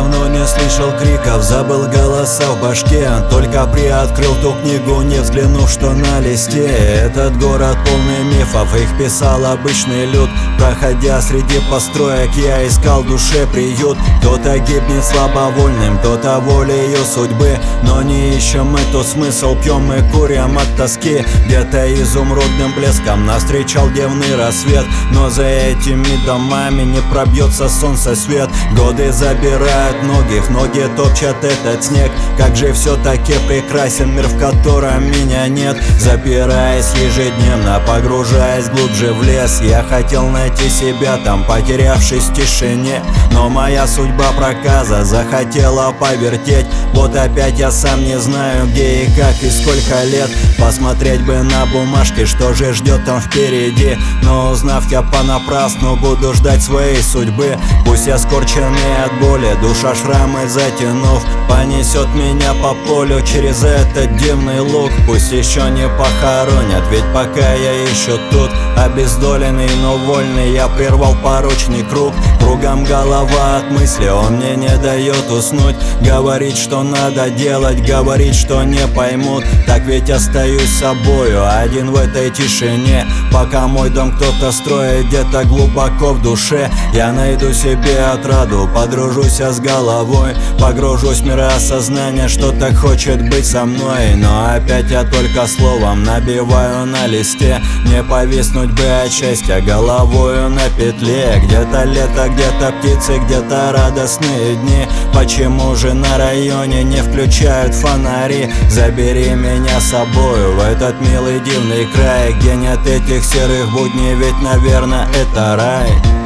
давно не слышал криков, забыл голоса в башке. Только приоткрыл ту книгу, не взглянув, что на листе. Этот город полный мифов, их писал обычный люд. Проходя среди построек, я искал душе приют. Кто-то гибнет слабовольным, кто-то волею судьбы. Но не ищем мы тот смысл, пьем и курим от тоски. Где-то изумрудным блеском нас встречал дневный рассвет. Но за этими домами не пробьется солнце свет. Годы забирают многих, ноги топчат этот снег. Как же все-таки прекрасен мир, в котором меня нет. Запираясь ежедневно, погружаясь глубже в лес, я хотел найти себя там, потерявшись в тишине. Но моя судьба проказа захотела повертеть. Вот опять я сам не знаю, где и как и сколько лет. Посмотреть бы на бумажке, что же ждет там впереди. Но узнав, я понапрасну буду ждать своей судьбы. Пусть я скорченный от боли, душа шрамы затянув, понесет меня по полю через этот дивный луг. Пусть еще не похоронят, ведь пока я еще тут. Обездоленный, но вольный, я прервал порочный круг. Кругом голова от мысли, он мне не дает уснуть. Говорит, что надо делать, говорит, что не поймут. Так ведь остаюсь собою, один в этой тишине. Пока мой дом кто-то строит где-то глубоко в душе, я найду себе отраду, подружусь с головой. Погружусь в мироосознание, что так хочет быть со мной. Но опять я только словом набиваю на листе. Не повиснуть бы от счастья головою на петле. Где-то лето, где-то птицы, где-то радостные дни. Почему же на районе не включают фонари? Забери меня с собою в этот милый дивный край, где нет этих серых будней, ведь, наверное, это рай.